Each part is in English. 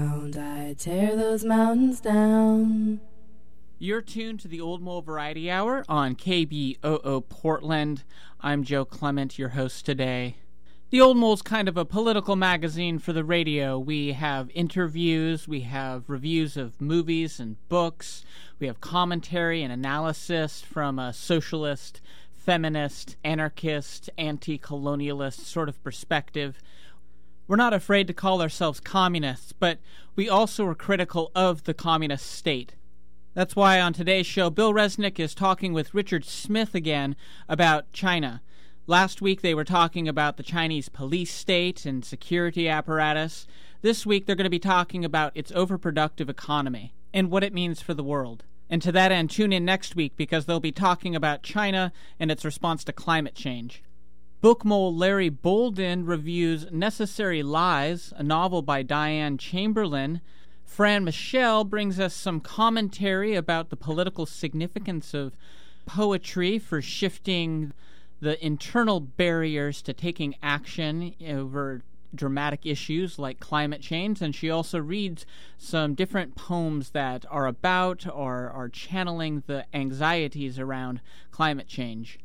ground, I tear those mountains down. You're tuned to the Old Mole Variety Hour on KBOO Portland. I'm Joe Clement, your host today. The Old Mole's kind of a political magazine for the radio. We have interviews, we have reviews of movies and books, we have commentary and analysis from a socialist, feminist, anarchist, anti-colonialist sort of perspective. We're not afraid to call ourselves communists, but we also are critical of the communist state. That's why on today's show, Bill Resnick is talking with Richard Smith again about China. Last week they were talking about the Chinese police state and security apparatus. This week they're going to be talking about its overproductive economy and what it means for the world. And to that end, tune in next week because they'll be talking about China and its response to climate change. Book mole Larry Bolden reviews Necessary Lies, a novel by Diane Chamberlain. Fran Michelle brings us some commentary about the political significance of poetry for shifting the internal barriers to taking action over dramatic issues like climate change, and she also reads some different poems that are about or are channeling the anxieties around climate change.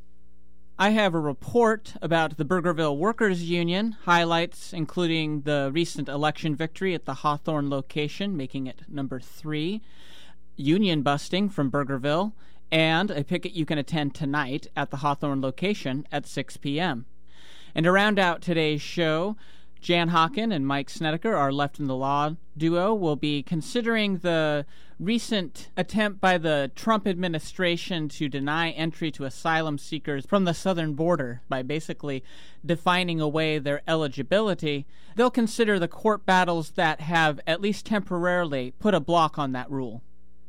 I have a report about the Burgerville Workers Union, highlights including the recent election victory at the Hawthorne location, making it number 3, union busting from Burgerville, and a picket you can attend tonight at the Hawthorne location at 6 p.m. And to round out today's show, Jan Hawken and Mike Snedeker, our Left in the Law duo, will be considering the recent attempt by the Trump administration to deny entry to asylum seekers from the southern border by basically defining away their eligibility. They'll consider the court battles that have, at least temporarily, put a block on that rule.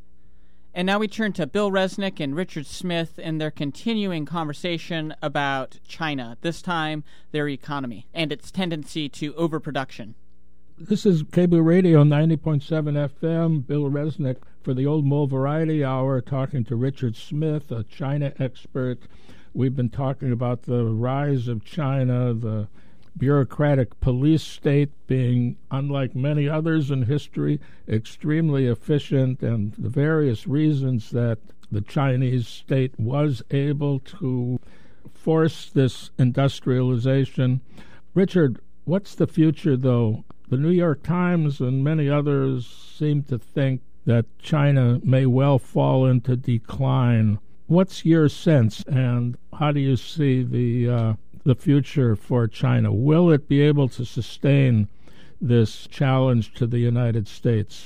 And now we turn to Bill Resnick and Richard Smith and their continuing conversation about China, this time their economy and its tendency to overproduction. This is Cable Radio 90.7 FM, Bill Resnick for the Old Mole Variety Hour, talking to Richard Smith, a China expert. We've been talking about the rise of China, the bureaucratic police state being, unlike many others in history, extremely efficient, and the various reasons that the Chinese state was able to force this industrialization. Richard, what's the future, though? The New York Times and many others seem to think that China may well fall into decline. What's your sense, and how do you see the future for China? Will it be able to sustain this challenge to the United States?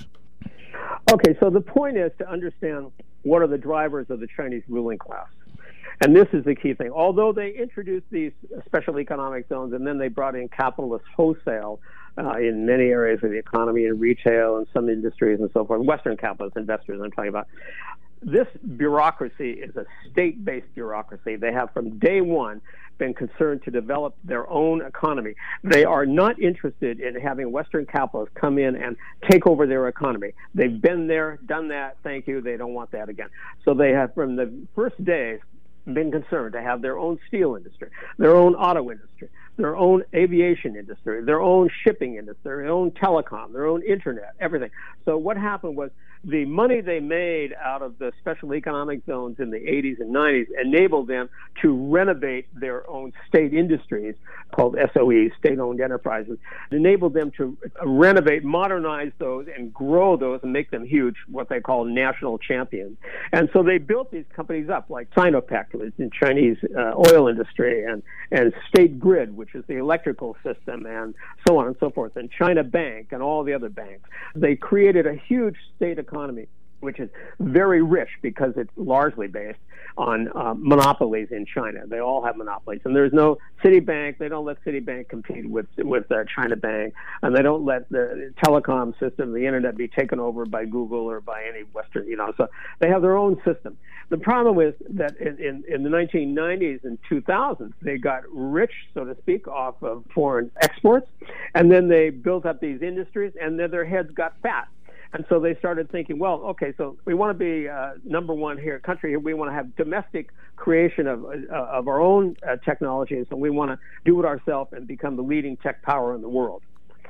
Okay, so the point is to understand what are the drivers of the Chinese ruling class. And this is the key thing. Although they introduced these special economic zones and then they brought in capitalist wholesale in many areas of the economy and retail and some industries and so forth, Western capitalist investors I'm talking about, this bureaucracy is a state-based bureaucracy. They have from day one been concerned to develop their own economy. They are not interested in having Western capitalists come in and take over their economy. They've been there, done that, thank you, they don't want that again. So they have from the first days been concerned to have their own steel industry, their own auto industry, their own aviation industry, their own shipping industry, their own telecom, their own internet, everything. So what happened was the money they made out of the special economic zones in the 80s and 90s enabled them to renovate their own state industries called SOEs, state-owned enterprises. It enabled them to renovate, modernize those, and grow those and make them huge, what they call national champions. And so they built these companies up like Sinopec, the Chinese oil industry, and State Grid, which is the electrical system, and so on and so forth, and China Bank and all the other banks. They created a huge state economy, which is very rich because it's largely based on monopolies in China. They all have monopolies. And there's no Citibank. They don't let Citibank compete with China Bank. And they don't let the telecom system, the internet, be taken over by Google or by any Western, So they have their own system. The problem is that in the 1990s and 2000s, they got rich, so to speak, off of foreign exports. And then they built up these industries, and then their heads got fat. And so they started thinking, well, okay, so we want to be number one country here. We want to have domestic creation of our own technologies, and we want to do it ourselves and become the leading tech power in the world.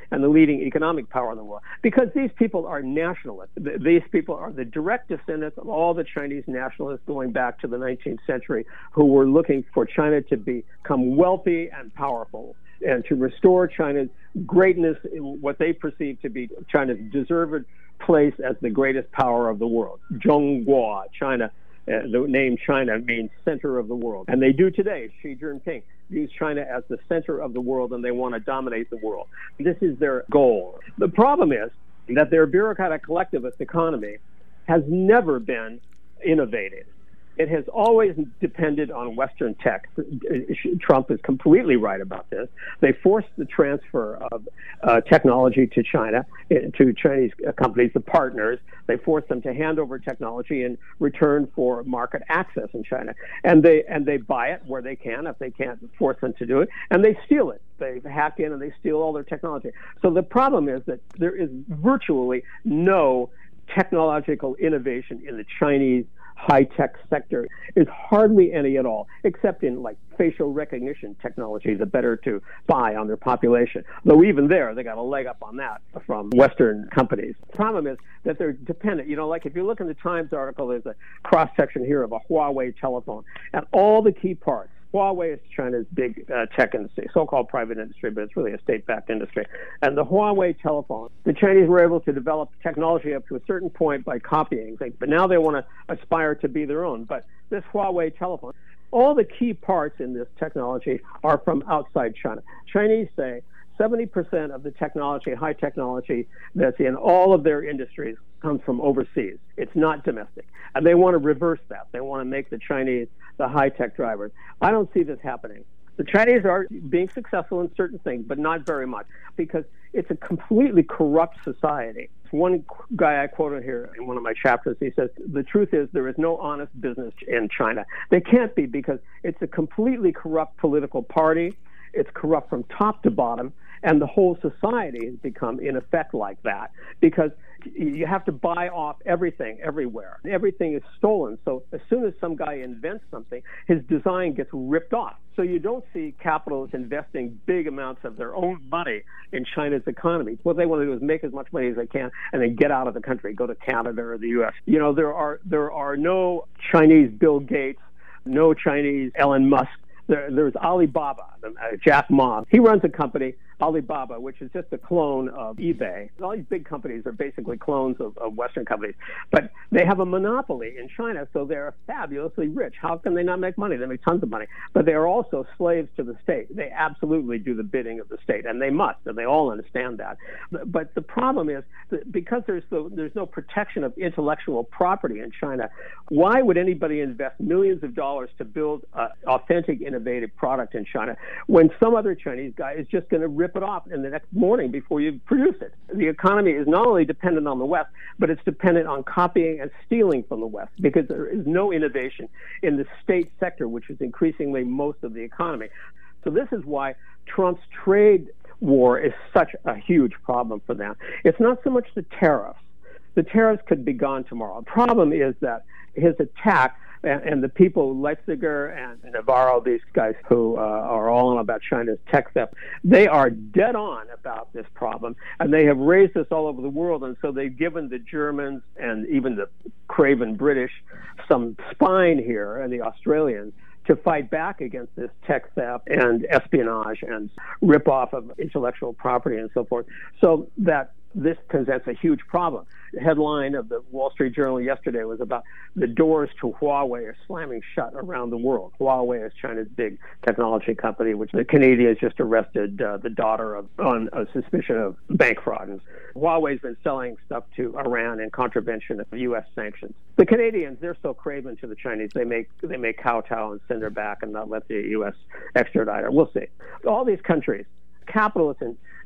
and the leading economic power in the world. Because these people are nationalists. These people are the direct descendants of all the Chinese nationalists going back to the 19th century who were looking for China to become wealthy and powerful and to restore China's greatness, what they perceive to be China's deserved place as the greatest power of the world. Zhongguo, China. The name China means center of the world. And they do today. Xi Jinping views China as the center of the world, and they want to dominate the world. This is their goal. The problem is that their bureaucratic collectivist economy has never been innovative. It has always depended on Western tech. Trump is completely right about this. They forced the transfer of technology to China, to Chinese companies, the partners. They forced them to hand over technology in return for market access in China. And they buy it where they can, if they can't force them to do it, and they steal it. They hack in and they steal all their technology. So the problem is that there is virtually no technological innovation in the Chinese high-tech sector. Is hardly any at all, except in like facial recognition technology, the better to buy on their population. Though even there, they got a leg up on that from Western companies. The problem is that they're dependent. You know, like if you look in the Times article, there's a cross-section here of a Huawei telephone, and all the key parts. Huawei is China's big tech industry, so-called private industry, but it's really a state-backed industry. And the Huawei telephone, the Chinese were able to develop technology up to a certain point by copying things, but now they want to aspire to be their own. But this Huawei telephone, all the key parts in this technology are from outside China. Chinese say 70% of the technology, high technology that's in all of their industries comes from overseas. It's not domestic. And they want to reverse that. They want to make the Chinese the high-tech drivers. I don't see this happening. The Chinese are being successful in certain things, but not very much, because it's a completely corrupt society. One guy I quoted here in one of my chapters, he says, the truth is there is no honest business in China. There can't be, because it's a completely corrupt political party. It's corrupt from top to bottom, and the whole society has become, in effect, like that, because you have to buy off everything everywhere. Everything is stolen. So as soon as some guy invents something, his design gets ripped off. So you don't see capitalists investing big amounts of their own money in China's economy. What they want to do is make as much money as they can and then get out of the country, go to Canada or the U.S. You know, there are no Chinese Bill Gates, no Chinese Elon Musk. There's Alibaba, Jack Ma. He runs a company, Alibaba, which is just a clone of eBay. All these big companies are basically clones of Western companies. But they have a monopoly in China, so they're fabulously rich. How can they not make money? They make tons of money. But they are also slaves to the state. They absolutely do the bidding of the state, and they must, and they all understand that. But the problem is that because there's no protection of intellectual property in China, why would anybody invest millions of dollars to build authentic, innovative product in China when some other Chinese guy is just going to rip it off in the next morning before you produce it? The economy is not only dependent on the West, but it's dependent on copying and stealing from the West, because there is no innovation in the state sector, which is increasingly most of the economy. So this is why Trump's trade war is such a huge problem for them. It's not so much the tariffs. The tariffs could be gone tomorrow. The problem is that his attack and the people, Leitziger and Navarro, these guys who are all on about China's tech theft, they are dead on about this problem, and they have raised this all over the world, and so they've given the Germans and even the craven British some spine here, and the Australians, to fight back against this tech theft and espionage and rip-off of intellectual property and so forth, so that this presents a huge problem. The headline of the Wall Street Journal yesterday was about the doors to Huawei are slamming shut around the world. Huawei is China's big technology company, which the Canadians just arrested the daughter of on a suspicion of bank fraud. And Huawei's been selling stuff to Iran in contravention of U.S. sanctions. The Canadians, they're so craven to the Chinese, they may kowtow and send her back and not let the U.S. extradite her. We'll see. All these countries, capitalists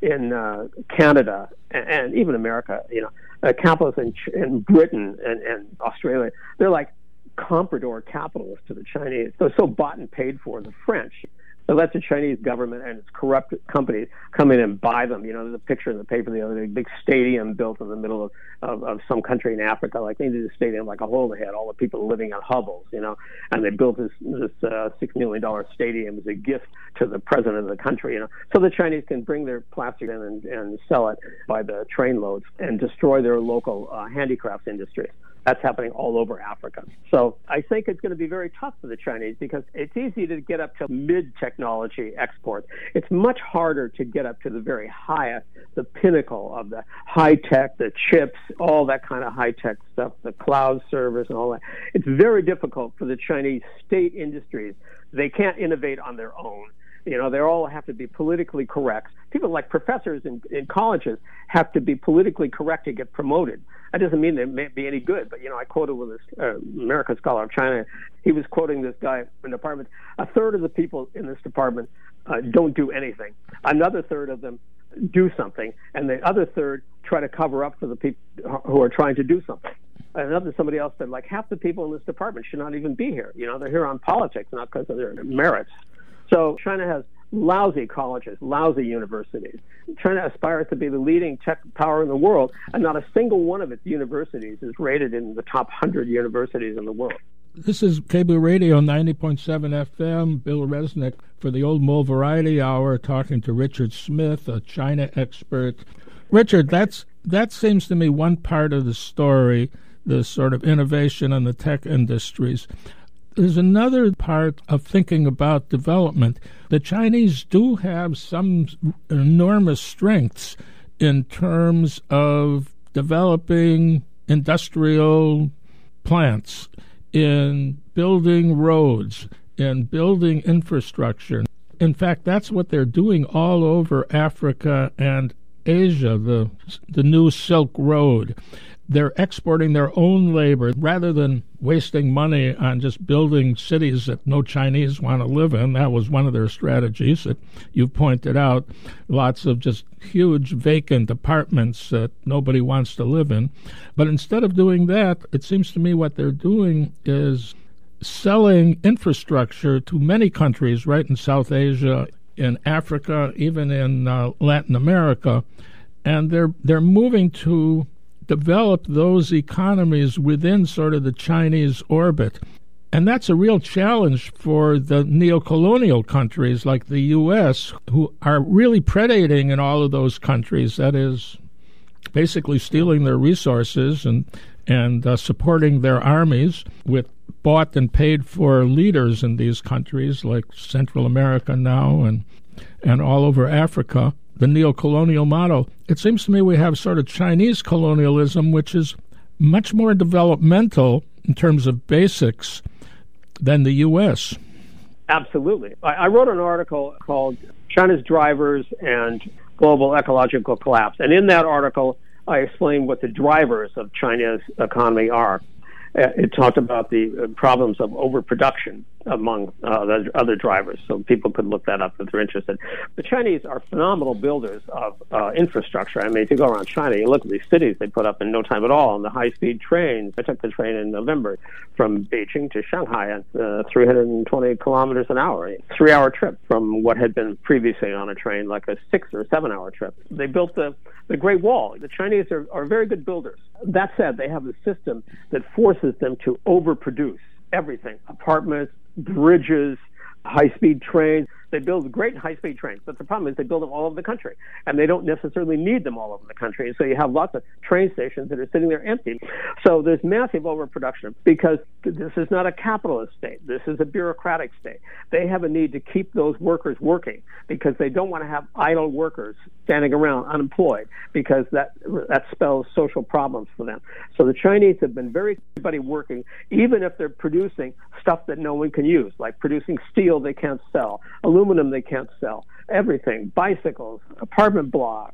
in Canada and even America, capitalists in Britain and Australia, they're like comprador capitalists to the Chinese. They're so bought and paid for. The French, They let the Chinese government and its corrupt companies come in and buy them. There's a picture in the paper the other day, a big stadium built in the middle of some country in Africa. Like they did a stadium like a hole in the head, all the people living on hovels, and they built this $6 million stadium as a gift to the president of the country, so the Chinese can bring their plastic in and sell it by the trainloads and destroy their local handicrafts industries. That's happening all over Africa. So I think it's going to be very tough for the Chinese because it's easy to get up to mid-technology exports. It's much harder to get up to the very highest, the pinnacle of the high-tech, the chips, all that kind of high-tech stuff, the cloud servers and all that. It's very difficult for the Chinese state industries. They can't innovate on their own. They all have to be politically correct. People like professors in colleges have to be politically correct to get promoted. That doesn't mean they may be any good. But, I quoted with this American scholar of China. He was quoting this guy in the department. A third of the people in this department don't do anything. Another third of them do something. And the other third try to cover up for the people who are trying to do something. Somebody else said, like, half the people in this department should not even be here. They're here on politics, not because of their merits. So China has lousy colleges, lousy universities. China aspires to be the leading tech power in the world, and not a single one of its universities is rated in the top 100 universities in the world. This is KBOO Radio 90.7 FM. Bill Resnick for the Old Mole Variety Hour, talking to Richard Smith, a China expert. Richard, that seems to me one part of the story, the sort of innovation in the tech industries. There's another part of thinking about development. The Chinese do have some enormous strengths in terms of developing industrial plants, in building roads, in building infrastructure. In fact, that's what they're doing all over Africa and Asia, the new Silk Road. They're exporting their own labor rather than wasting money on just building cities that no Chinese want to live in. That was one of their strategies that you've pointed out. Lots of just huge vacant apartments that nobody wants to live in. But instead of doing that, it seems to me what they're doing is selling infrastructure to many countries right in South Asia, in Africa, even in Latin America. And they're moving to develop those economies within sort of the Chinese orbit. And that's a real challenge for the neocolonial countries like the U.S., who are really predating in all of those countries. That is, basically stealing their resources and supporting their armies with bought and paid for leaders in these countries like Central America now and all over Africa. The neocolonial model. It seems to me we have sort of Chinese colonialism, which is much more developmental in terms of basics than the U.S. Absolutely. I wrote an article called China's Drivers and Global Ecological Collapse. And in that article, I explained what the drivers of China's economy are. It talked about the problems of overproduction among the other drivers, so people could look that up if they're interested. The Chinese are phenomenal builders of infrastructure. I mean, if you go around China, you look at these cities they put up in no time at all, and the high-speed trains. I took the train in November from Beijing to Shanghai at 320 kilometers an hour, a 3-hour trip from what had been previously on a train like a 6 or 7 hour trip. They built the Great Wall. The Chinese are very good builders. That said, they have a system that forces them to overproduce everything: apartments, bridges, high-speed trains. They build great high-speed trains, but the problem is they build them all over the country, and they don't necessarily need them all over the country. And so you have lots of train stations that are sitting there empty. So there's massive overproduction because this is not a capitalist state. This is a bureaucratic state. They have a need to keep those workers working because they don't want to have idle workers standing around unemployed, because that spells social problems for them. So the Chinese have been everybody working, even if they're producing stuff that no one can use, like producing steel they can't sell, aluminum they can't sell, everything, bicycles, apartment blocks,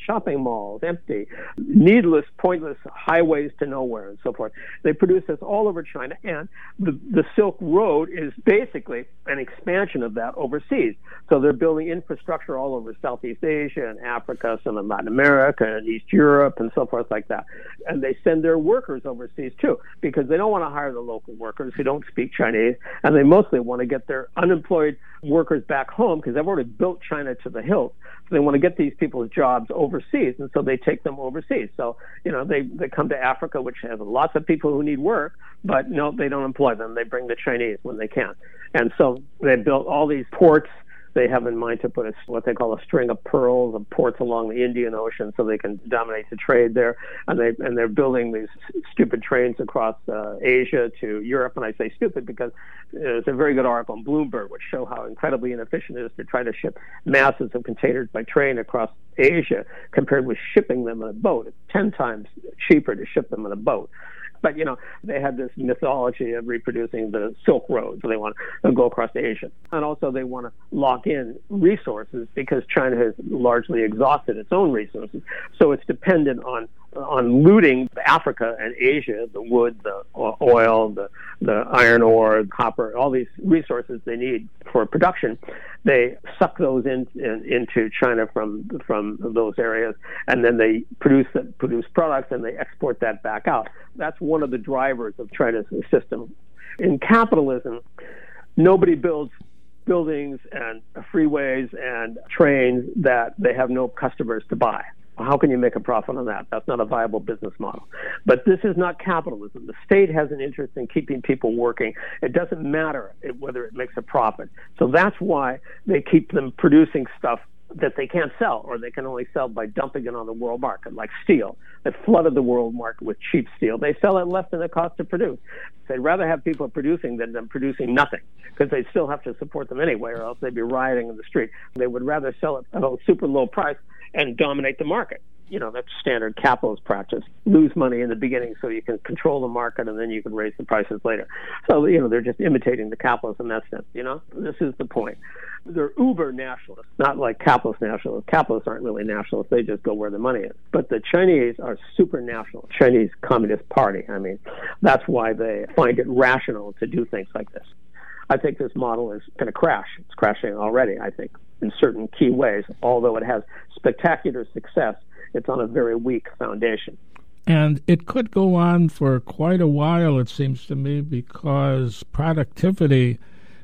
shopping malls empty, needless, pointless highways to nowhere and so forth. They produce this all over China, and the Silk Road is basically an expansion of that overseas. So they're building infrastructure all over Southeast Asia and Africa, some in Latin America and East Europe and so forth like that. And they send their workers overseas too, because they don't want to hire the local workers who don't speak Chinese, and they mostly want to get their unemployed workers back home because they've already built China to the hilt. So they want to get these people's jobs overseas, and so they take them overseas. So, they come to Africa, which has lots of people who need work, but no, they don't employ them. They bring the Chinese when they can. And so they built all these ports. They have in mind to put what they call a string of pearls of ports along the Indian Ocean so they can dominate the trade there. And they're building these stupid trains across Asia to Europe. And I say stupid because there's a very good article on Bloomberg which show how incredibly inefficient it is to try to ship masses of containers by train across Asia compared with shipping them in a boat. It's 10 times cheaper to ship them in a boat. But, they had this mythology of reproducing the Silk Road, so they want to go across Asia. And also they want to lock in resources because China has largely exhausted its own resources. So it's dependent on looting Africa and Asia, the wood, the oil, the iron ore, copper, all these resources they need for production. They suck those into China from those areas, and then they produce products and they export that back out. That's one of the drivers of China's system. In capitalism, nobody builds buildings and freeways and trains that they have no customers to buy. How can you make a profit on that? That's not a viable business model. But this is not capitalism. The state has an interest in keeping people working. It doesn't matter whether it makes a profit. So that's why they keep them producing stuff that they can't sell, or they can only sell by dumping it on the world market, like steel. They flooded the world market with cheap steel. They sell it less than it costs to produce. They'd rather have people producing than them producing nothing, because they'd still have to support them anyway, or else they'd be rioting in the street. They would rather sell it at a super low price and dominate the market. That's standard capitalist practice. Lose money in the beginning so you can control the market, and then you can raise the prices later. So, they're just imitating the capitalists in that sense, This is the point. They're uber nationalists, not like capitalist nationalists. Capitalists aren't really nationalists. They just go where the money is. But the Chinese are super national. Chinese Communist Party. That's why they find it rational to do things like this. I think this model is going to crash. It's crashing already, I think, in certain key ways. Although it has spectacular success, it's on a very weak foundation. And it could go on for quite a while, it seems to me, because productivity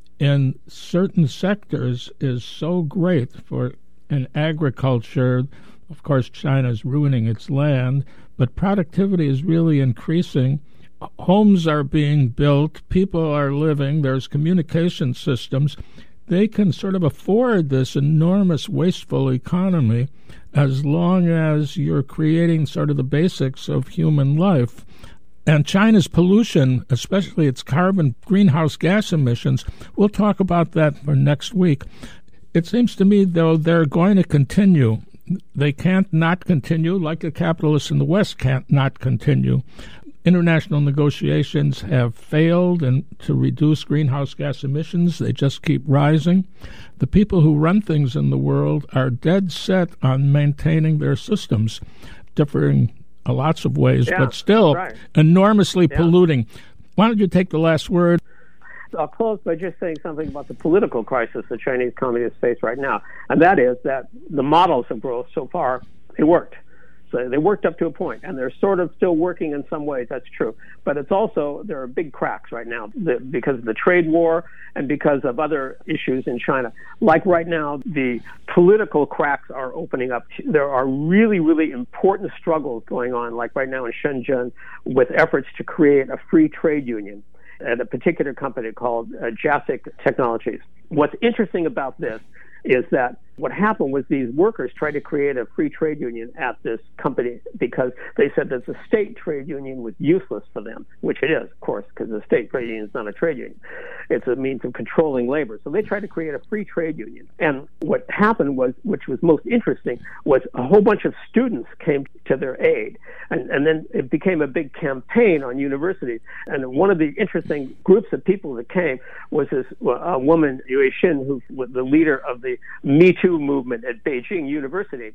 in certain sectors is so great. For in agriculture, of course, China is ruining its land, but productivity is really increasing. Homes are being built, people are living, there's communication systems. They can sort of afford this enormous wasteful economy as long as you're creating sort of the basics of human life. And China's pollution, especially its carbon greenhouse gas emissions, we'll talk about that for next week. It seems to me, though, they're going to continue. They can't not continue, like the capitalists in the West can't not continue. International negotiations have failed to reduce greenhouse gas emissions. They just keep rising. The people who run things in the world are dead set on maintaining their systems, differing in lots of ways, but still enormously polluting. Why don't you take the last word? I'll close by just saying something about the political crisis the Chinese communists face right now, and that is that the models of growth so far, they worked. So they worked up to a point, and they're sort of still working in some ways, that's true. But it's also, there are big cracks right now because of the trade war and because of other issues in China. Like right now, the political cracks are opening up. There are really, really important struggles going on, like right now in Shenzhen, with efforts to create a free trade union at a particular company called Jasic Technologies. What's interesting about this is that what happened was these workers tried to create a free trade union at this company because they said that the state trade union was useless for them, which it is, of course, because the state trade union is not a trade union. It's a means of controlling labor. So they tried to create a free trade union. And what happened was, which was most interesting, was a whole bunch of students came to their aid. And then it became a big campaign on universities. And one of the interesting groups of people that came was this woman, Yue Xin, who was the leader of the Me Too movement at Beijing University.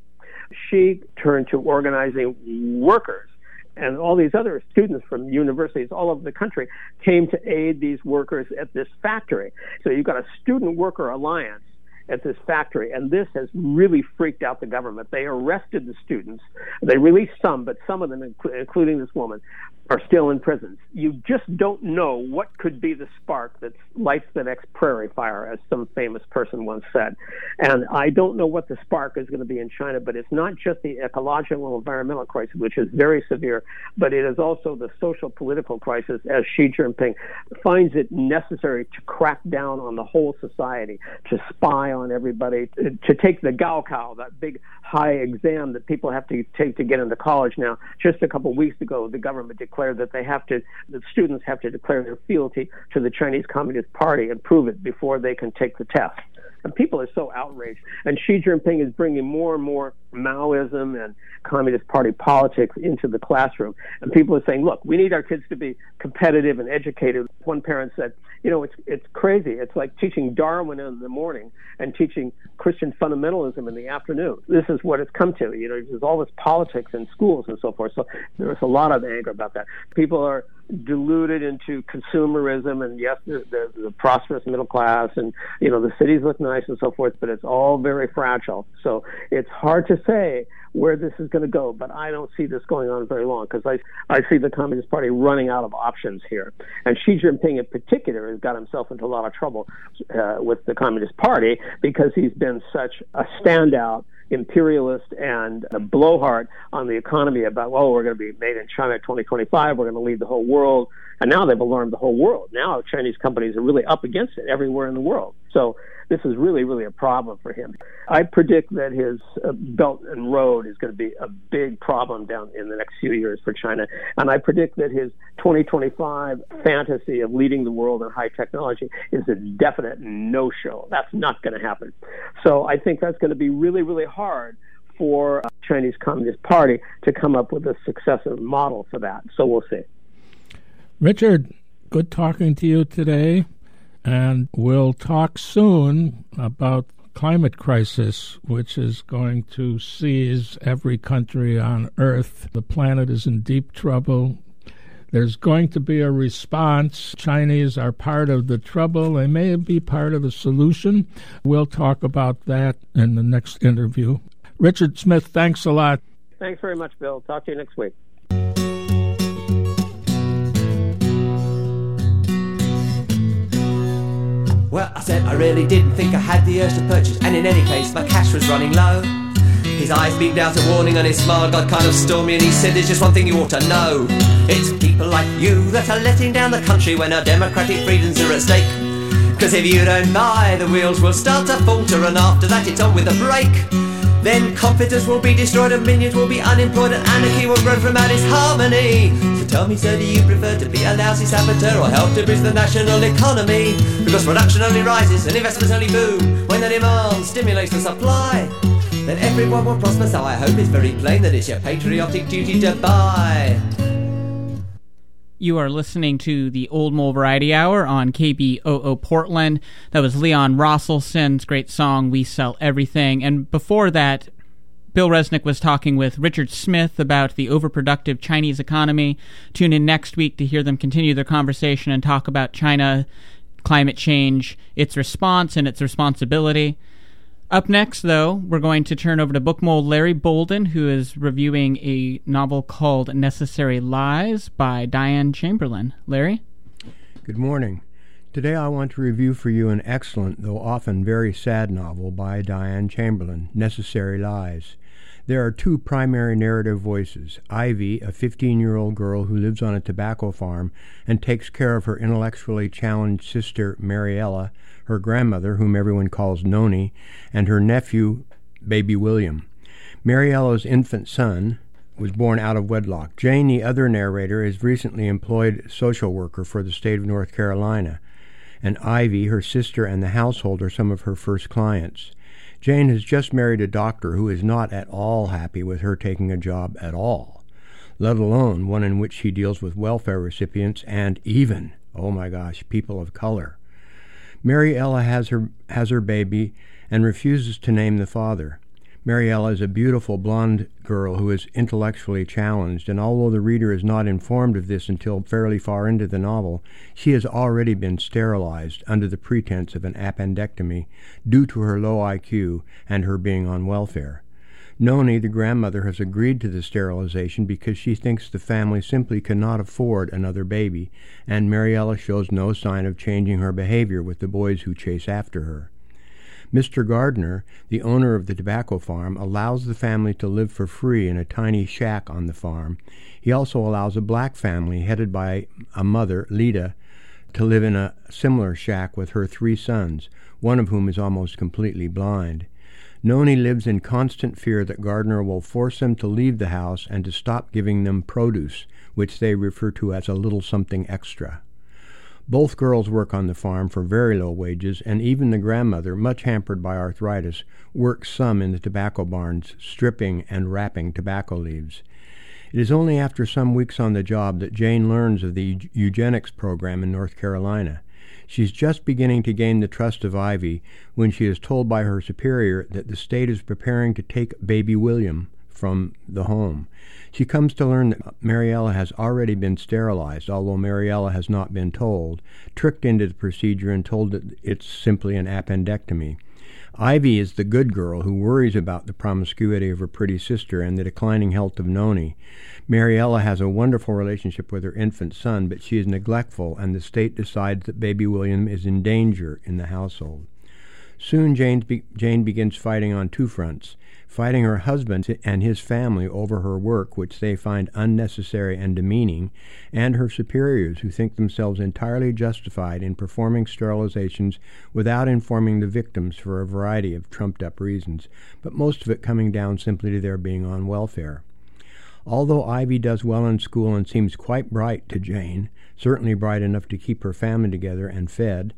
she turned to organizing workers. And all these other students from universities all over the country came to aid these workers at this factory. So you've got a student-worker alliance at this factory, and this has really freaked out the government. They arrested the students. They released some, but some of them, including this woman, are still in prisons. You just don't know what could be the spark that lights the next prairie fire, as some famous person once said. And I don't know what the spark is going to be in China, but it's not just the ecological and environmental crisis, which is very severe, but it is also the social political crisis, as Xi Jinping finds it necessary to crack down on the whole society, to spy on everybody, to take the Gaokao, that big high exam that people have to take to get into college now. Just a couple of weeks ago, the government declared that the students have to declare their fealty to the Chinese Communist Party and prove it before they can take the test. And people are so outraged. And Xi Jinping is bringing more and more Maoism and Communist Party politics into the classroom. And people are saying, look, we need our kids to be competitive and educated. One parent said, it's crazy. It's like teaching Darwin in the morning and teaching Christian fundamentalism in the afternoon. This is what it's come to. There's all this politics in schools and so forth. So there's a lot of anger about that. People are deluded into consumerism, and yes, the prosperous middle class, and the cities look nice and so forth, but it's all very fragile. So it's hard to say where this is going to go, but I don't see this going on very long, because I see the Communist Party running out of options here. And Xi Jinping in particular has got himself into a lot of trouble with the Communist Party, because he's been such a standout imperialist and a blowhard on the economy about, we're going to be made in China 2025, we're going to lead the whole world. And now they've alarmed the whole world. Now Chinese companies are really up against it everywhere in the world. So this is really, really a problem for him. I predict that his Belt and Road is going to be a big problem down in the next few years for China. And I predict that his 2025 fantasy of leading the world in high technology is a definite no-show. That's not going to happen. So I think that's going to be really, really hard for Chinese Communist Party to come up with a successive model for that. So we'll see. Richard, good talking to you today, and we'll talk soon about climate crisis, which is going to seize every country on Earth. The planet is in deep trouble. There's going to be a response. Chinese are part of the trouble. They may be part of the solution. We'll talk about that in the next interview. Richard Smith, thanks a lot. Thanks very much, Bill. Talk to you next week. Well, I said I really didn't think I had the urge to purchase, and in any case, my cash was running low. His eyes beamed out a warning and his smile got kind of stormy, and he said, there's just one thing you ought to know. It's people like you that are letting down the country when our democratic freedoms are at stake. Cause if you don't buy, the wheels will start to falter, and after that it's on with a brake. Then confidence will be destroyed and millions will be unemployed and anarchy will grow from out its harmony. So tell me, sir, do you prefer to be a lousy saboteur or help to boost the national economy? Because production only rises and investments only boom when the demand stimulates the supply. Then everyone will prosper, so I hope it's very plain that it's your patriotic duty to buy. You are listening to the Old Mole Variety Hour on KBOO Portland. That was Leon Rosselson's great song, We Sell Everything. And before that, Bill Resnick was talking with Richard Smith about the overproductive Chinese economy. Tune in next week to hear them continue their conversation and talk about China, climate change, its response, and its responsibility. Up next, though, we're going to turn over to book mold Larry Bolden, who is reviewing a novel called Necessary Lies by Diane Chamberlain. Larry? Good morning. Today I want to review for you an excellent, though often very sad novel by Diane Chamberlain, Necessary Lies. There are two primary narrative voices. Ivy, a 15-year-old girl who lives on a tobacco farm and takes care of her intellectually challenged sister, Mariella, her grandmother, whom everyone calls Noni, and her nephew, baby William. Mariella's infant son was born out of wedlock. Jane, the other narrator, is recently employed social worker for the state of North Carolina, and Ivy, her sister, and the household are some of her first clients. Jane has just married a doctor who is not at all happy with her taking a job at all, let alone one in which she deals with welfare recipients and even, oh my gosh, people of color. Mariella has her baby and refuses to name the father. Mariella is a beautiful blonde girl who is intellectually challenged, and although the reader is not informed of this until fairly far into the novel, she has already been sterilized under the pretense of an appendectomy due to her low IQ and her being on welfare. Noni, the grandmother, has agreed to the sterilization because she thinks the family simply cannot afford another baby, and Mariella shows no sign of changing her behavior with the boys who chase after her. Mr. Gardner, the owner of the tobacco farm, allows the family to live for free in a tiny shack on the farm. He also allows a black family headed by a mother, Lida, to live in a similar shack with her 3 sons, one of whom is almost completely blind. Noni lives in constant fear that Gardner will force them to leave the house and to stop giving them produce, which they refer to as a little something extra. Both girls work on the farm for very low wages, and even the grandmother, much hampered by arthritis, works some in the tobacco barns, stripping and wrapping tobacco leaves. It is only after some weeks on the job that Jane learns of the eugenics program in North Carolina. She's just beginning to gain the trust of Ivy when she is told by her superior that the state is preparing to take baby William from the home. She comes to learn that Mariella has already been sterilized, although Mariella has not been told, tricked into the procedure and told that it's simply an appendectomy. Ivy is the good girl who worries about the promiscuity of her pretty sister and the declining health of Noni. Mariella has a wonderful relationship with her infant son, but she is neglectful, and the state decides that baby William is in danger in the household. Soon Jane begins fighting on 2 fronts, fighting her husband and his family over her work, which they find unnecessary and demeaning, and her superiors, who think themselves entirely justified in performing sterilizations without informing the victims for a variety of trumped-up reasons, but most of it coming down simply to their being on welfare. Although Ivy does well in school and seems quite bright to Jane, certainly bright enough to keep her family together and fed,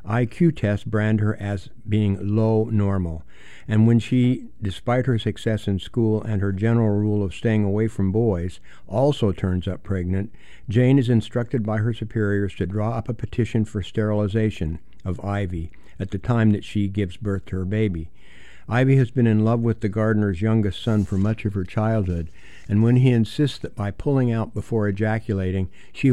IQ tests brand her as being low normal, and when she, despite her success in school and her general rule of staying away from boys, also turns up pregnant, Jane is instructed by her superiors to draw up a petition for sterilization of Ivy at the time that she gives birth to her baby. Ivy has been in love with the gardener's youngest son for much of her childhood, and when he insists that by pulling out before ejaculating she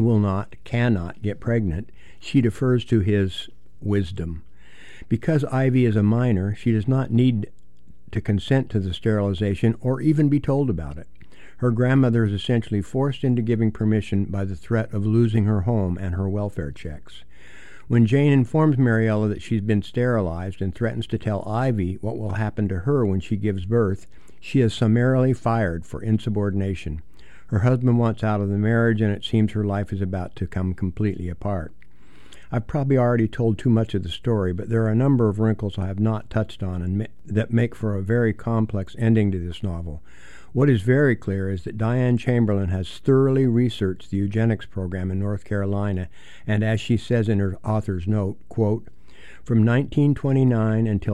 cannot get pregnant, she defers to his wisdom. Because Ivy is a minor, she does not need to consent to the sterilization or even be told about it. Her grandmother is essentially forced into giving permission by the threat of losing her home and her welfare checks. When Jane informs Mariella that she's been sterilized and threatens to tell Ivy what will happen to her when she gives birth, she is summarily fired for insubordination. Her husband wants out of the marriage, and it seems her life is about to come completely apart. I've probably already told too much of the story, but there are a number of wrinkles I have not touched on and that make for a very complex ending to this novel. What is very clear is that Diane Chamberlain has thoroughly researched the eugenics program in North Carolina, and as she says in her author's note, quote, "From 1929 until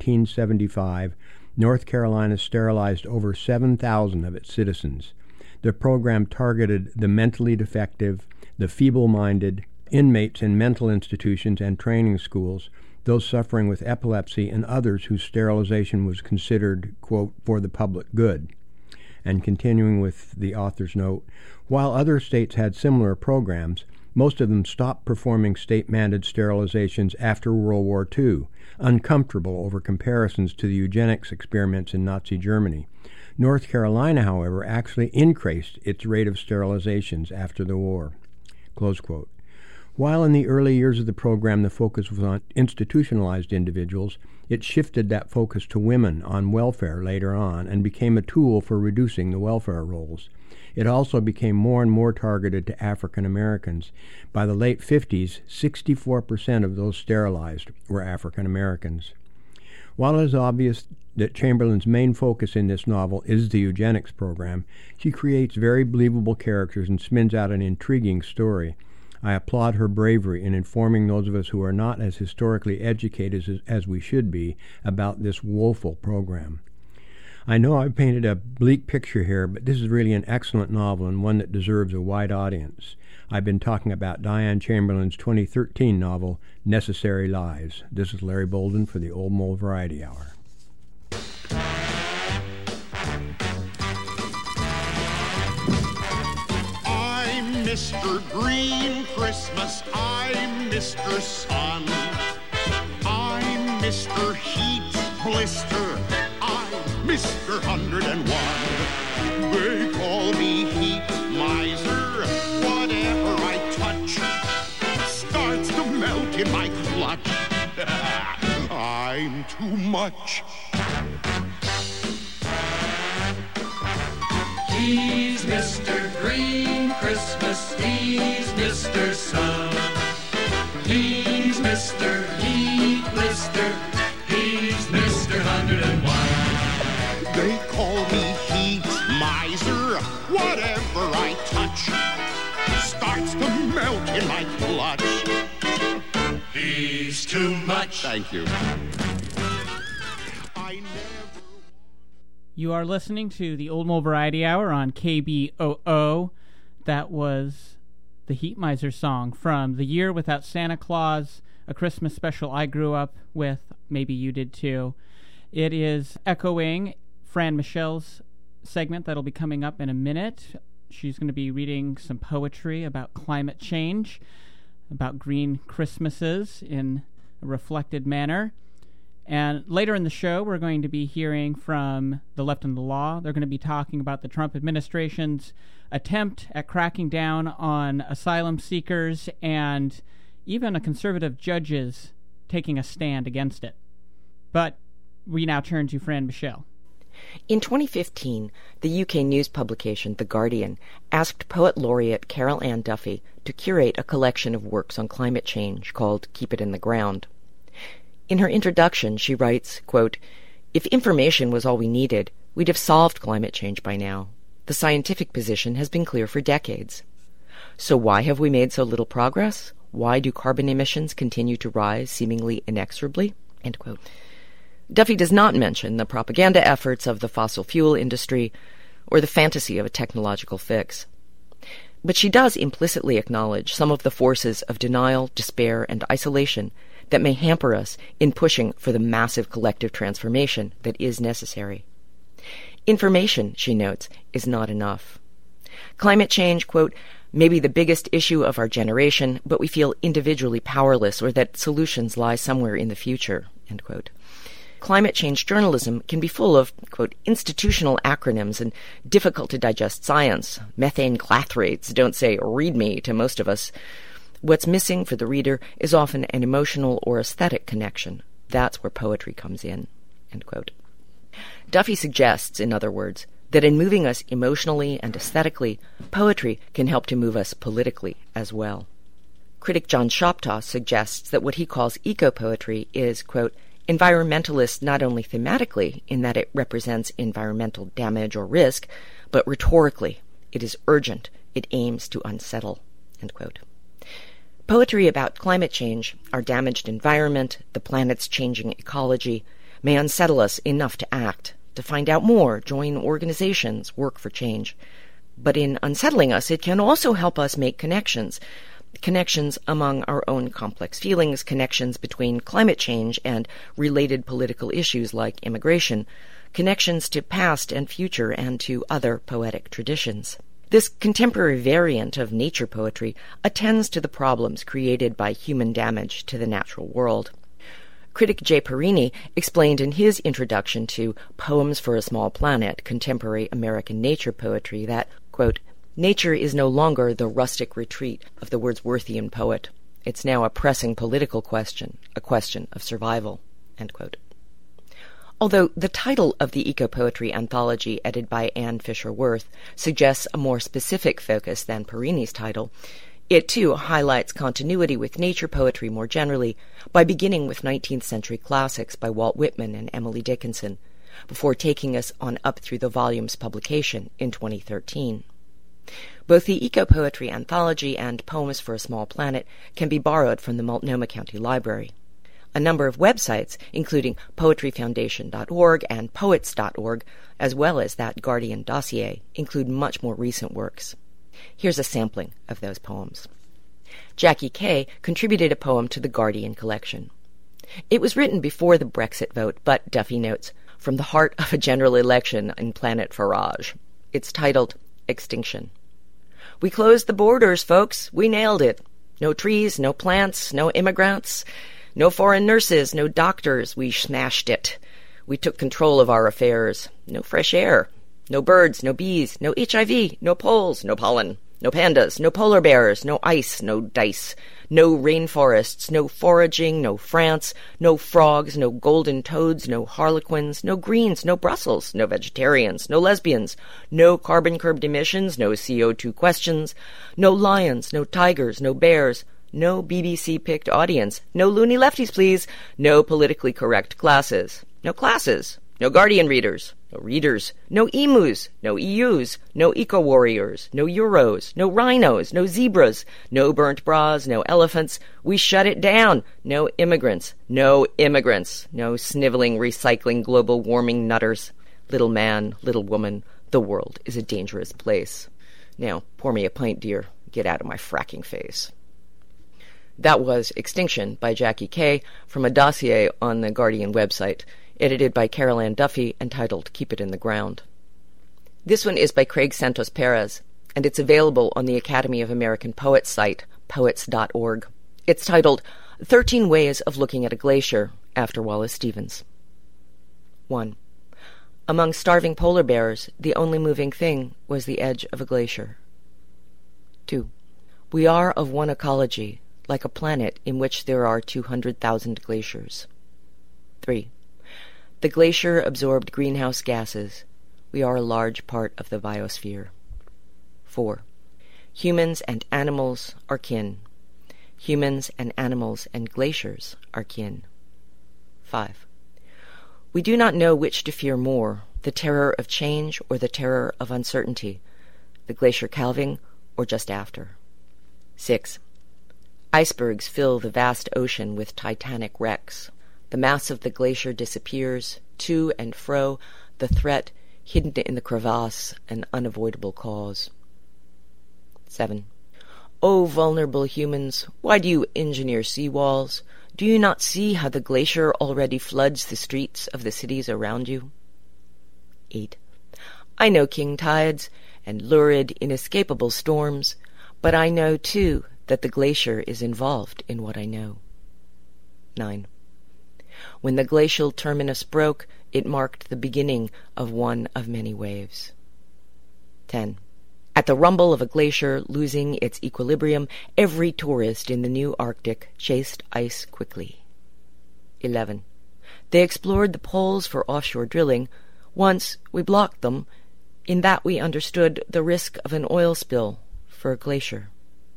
1975, North Carolina sterilized over 7,000 of its citizens. The program targeted the mentally defective, the feeble-minded, inmates in mental institutions and training schools, those suffering with epilepsy, and others whose sterilization was considered, quote, for the public good." And continuing with the author's note, while other states had similar programs, most of them stopped performing state-mandated sterilizations after World War II, uncomfortable over comparisons to the eugenics experiments in Nazi Germany. North Carolina, however, actually increased its rate of sterilizations after the war. Close quote. While in the early years of the program the focus was on institutionalized individuals, it shifted that focus to women on welfare later on and became a tool for reducing the welfare rolls. It also became more and more targeted to African Americans. By the late 50s, 64% of those sterilized were African Americans. While it is obvious that Chamberlain's main focus in this novel is the eugenics program, she creates very believable characters and spins out an intriguing story. I applaud her bravery in informing those of us who are not as historically educated as we should be about this woeful program. I know I've painted a bleak picture here, but this is really an excellent novel and one that deserves a wide audience. I've been talking about Diane Chamberlain's 2013 novel, Necessary Lies. This is Larry Bolden for the Old Mole Variety Hour. Mr. Green Christmas, I'm Mr. Sun. I'm Mr. Heat Blister, I'm Mr. 101. They call me Heat Miser, whatever I touch starts to melt in my clutch. I'm too much. He's Mr. Green Christmas, he's Mr. Sun. He's Mr. Heat Blister, he's Mr. 101. They call me Heat Miser, whatever I touch starts to melt in my clutch. He's too much. Thank you. You are listening to the Old Mole Variety Hour on KBOO. That was the Heat Miser song from The Year Without Santa Claus, a Christmas special I grew up with. Maybe you did too. It is echoing Fran Michelle's segment that'll be coming up in a minute. She's going to be reading some poetry about climate change, about green Christmases in a reflected manner. And later in the show, we're going to be hearing from The Left and the Law. They're going to be talking about the Trump administration's attempt at cracking down on asylum seekers and even a conservative judges taking a stand against it. But we now turn to Fran Michelle. In 2015, the UK news publication The Guardian asked poet laureate Carol Ann Duffy to curate a collection of works on climate change called Keep It in the Ground. In her introduction, she writes, quote, "If information was all we needed, we'd have solved climate change by now. The scientific position has been clear for decades. So why have we made so little progress? Why do carbon emissions continue to rise seemingly inexorably?" End quote. Duffy does not mention the propaganda efforts of the fossil fuel industry or the fantasy of a technological fix. But she does implicitly acknowledge some of the forces of denial, despair, and isolation that may hamper us in pushing for the massive collective transformation that is necessary. Information, she notes, is not enough. Climate change, quote, "may be the biggest issue of our generation, but we feel individually powerless or that solutions lie somewhere in the future," end quote. Climate change journalism can be full of, quote, institutional acronyms and difficult-to-digest science. Methane clathrates don't say "read me" to most of us. What's missing for the reader is often an emotional or aesthetic connection. That's where poetry comes in, end quote. Duffy suggests, in other words, that in moving us emotionally and aesthetically, poetry can help to move us politically as well. Critic John Shoptaw suggests that what he calls eco-poetry is, quote, environmentalist not only thematically, in that it represents environmental damage or risk, but rhetorically. It is urgent. It aims to unsettle, end quote. Poetry about climate change, our damaged environment, the planet's changing ecology, may unsettle us enough to act, to find out more, join organizations, work for change. But in unsettling us, it can also help us make connections among our own complex feelings, connections between climate change and related political issues like immigration, connections to past and future and to other poetic traditions. This contemporary variant of nature poetry attends to the problems created by human damage to the natural world. Critic Jay Perini explained in his introduction to Poems for a Small Planet, Contemporary American Nature Poetry that, quote, nature is no longer the rustic retreat of the Wordsworthian poet. It's now a pressing political question, a question of survival, end quote. Although the title of the eco-poetry anthology edited by Anne Fisher-Worth suggests a more specific focus than Perini's title, it too highlights continuity with nature poetry more generally by beginning with 19th century classics by Walt Whitman and Emily Dickinson, before taking us on up through the volume's publication in 2013. Both the eco-poetry anthology and Poems for a Small Planet can be borrowed from the Multnomah County Library. A number of websites, including poetryfoundation.org and poets.org, as well as that Guardian dossier, include much more recent works. Here's a sampling of those poems. Jackie Kay contributed a poem to the Guardian collection. It was written before the Brexit vote, but, Duffy notes, from the heart of a general election in Planet Farage. It's titled Extinction. We closed the borders, folks. We nailed it. No trees, no plants, no immigrants, no foreign nurses, no doctors. We smashed it. We took control of our affairs. No fresh air. No birds, no bees, no HIV, no poles, no pollen, no pandas, no polar bears, no ice, no dice, no rainforests, no foraging, no France, no frogs, no golden toads, no harlequins, no greens, no Brussels, no vegetarians, no lesbians, no carbon-curbed emissions, no CO2 questions, no lions, no tigers, no bears, no BBC-picked audience, no loony lefties, please, no politically correct classes, no Guardian readers, no readers, no emus, no EUs, no eco-warriors, no Euros, no rhinos, no zebras, no burnt bras, no elephants. We shut it down. No immigrants, no sniveling, recycling, global warming nutters. Little man, little woman, the world is a dangerous place. Now, pour me a pint, dear. Get out of my fracking face. That was Extinction by Jackie Kay from a dossier on the Guardian website, edited by Carol Ann Duffy, entitled Keep It in the Ground. This one is by Craig Santos Perez, and it's available on the Academy of American Poets site, poets.org. It's titled 13 Ways of Looking at a Glacier, after Wallace Stevens. 1. Among starving polar bears, the only moving thing was the edge of a glacier. 2. We are of one ecology, like a planet in which there are 200,000 glaciers. 3. The glacier absorbed greenhouse gases. We are a large part of the biosphere. 4. Humans and animals are kin. Humans and animals and glaciers are kin. 5. We do not know which to fear more, the terror of change or the terror of uncertainty, the glacier calving or just after. 6. Icebergs fill the vast ocean with titanic wrecks. The mass of the glacier disappears, to and fro, the threat hidden in the crevasse, an unavoidable cause. 7. O vulnerable humans, why do you engineer seawalls? Do you not see how the glacier already floods the streets of the cities around you? 8. I know king tides and lurid, inescapable storms, but I know, too, that the glacier is involved in what I know. 9. When the glacial terminus broke, it marked the beginning of one of many waves. 10. At the rumble of a glacier losing its equilibrium, every tourist in the new Arctic chased ice quickly. 11. They explored the poles for offshore drilling. Once we blocked them. In that we understood the risk of an oil spill for a glacier.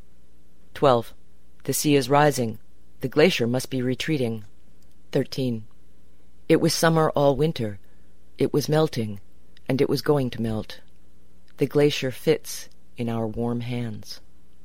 12. The sea is rising. The glacier must be retreating. 13. It was summer all winter. It was melting, and it was going to melt. The glacier fits in our warm hands.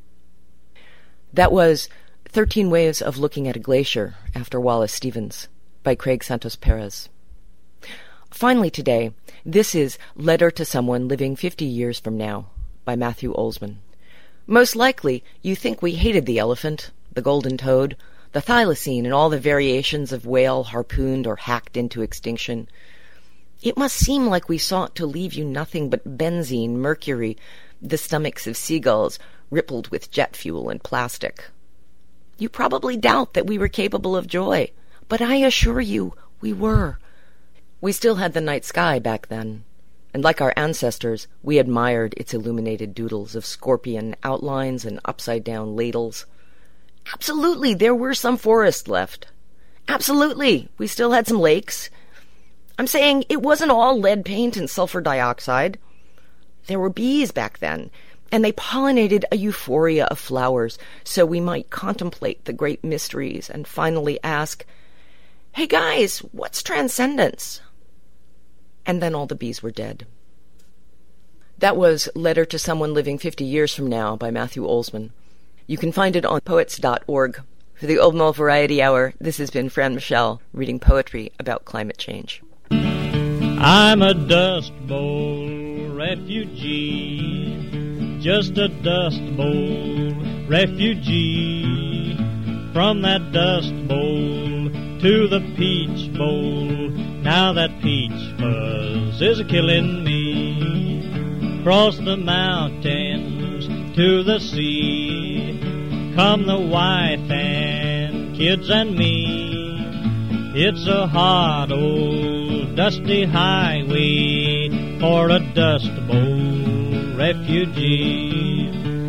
That was 13 Ways of Looking at a Glacier, after Wallace Stevens, by Craig Santos Perez. Finally today, this is Letter to Someone Living 50 Years from Now, by Matthew Olsman. Most likely, you think we hated the elephant, the golden toad, the thylacine, and all the variations of whale harpooned or hacked into extinction. It must seem like we sought to leave you nothing but benzene, mercury, the stomachs of seagulls, rippled with jet fuel and plastic. You probably doubt that we were capable of joy, but I assure you we were. We still had the night sky back then, and like our ancestors, we admired its illuminated doodles of scorpion outlines and upside-down ladles. Absolutely, there were some forests left. Absolutely, we still had some lakes. I'm saying it wasn't all lead paint and sulfur dioxide. There were bees back then, and they pollinated a euphoria of flowers, so we might contemplate the great mysteries and finally ask, "Hey guys, what's transcendence?" And then all the bees were dead. That was Letter to Someone Living 50 Years from Now by Matthew Olsman. You can find it on poets.org. For the Old Mole Variety Hour, this has been Fran Michelle reading poetry about climate change. I'm a Dust Bowl refugee, just a Dust Bowl refugee. From that Dust Bowl to the Peach Bowl, now that peach fuzz is a-killin' me. Across the mountains to the sea. Come the wife and kids and me. It's a hot old dusty highway for a Dust Bowl refugee.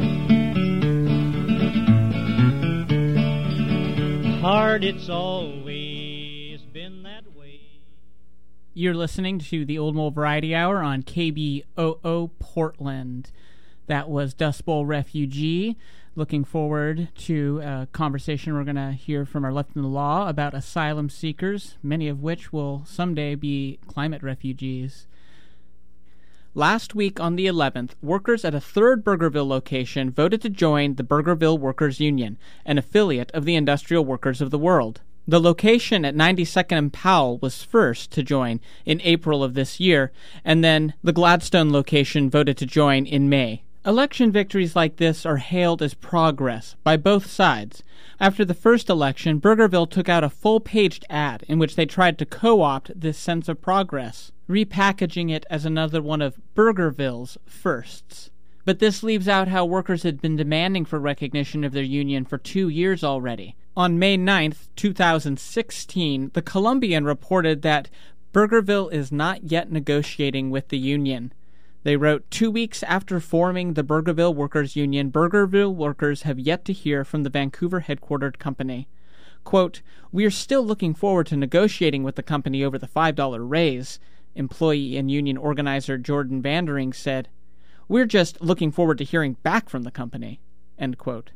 Hard it's always been that way. You're listening to the Old Mole Variety Hour on KBOO Portland. That was Dust Bowl Refugee. Looking forward to a conversation we're going to hear from our Left in the Law about asylum seekers, many of which will someday be climate refugees. Last week on the 11th, workers at a third Burgerville location voted to join the Burgerville Workers Union, an affiliate of the Industrial Workers of the World. The location at 92nd and Powell was first to join in April of this year, and then the Gladstone location voted to join in May. Election victories like this are hailed as progress by both sides. After the first election, Burgerville took out a full-paged ad in which they tried to co-opt this sense of progress, repackaging it as another one of Burgerville's firsts. But this leaves out how workers had been demanding for recognition of their union for 2 years already. On May 9th, 2016, the Columbian reported that Burgerville is not yet negotiating with the union. They wrote, 2 weeks after forming the Burgerville Workers Union, Burgerville workers have yet to hear from the Vancouver-headquartered company. Quote, "We are still looking forward to negotiating with the company over the $5 raise," employee and union organizer Jordan Vandering said. "We're just looking forward to hearing back from the company." End quote.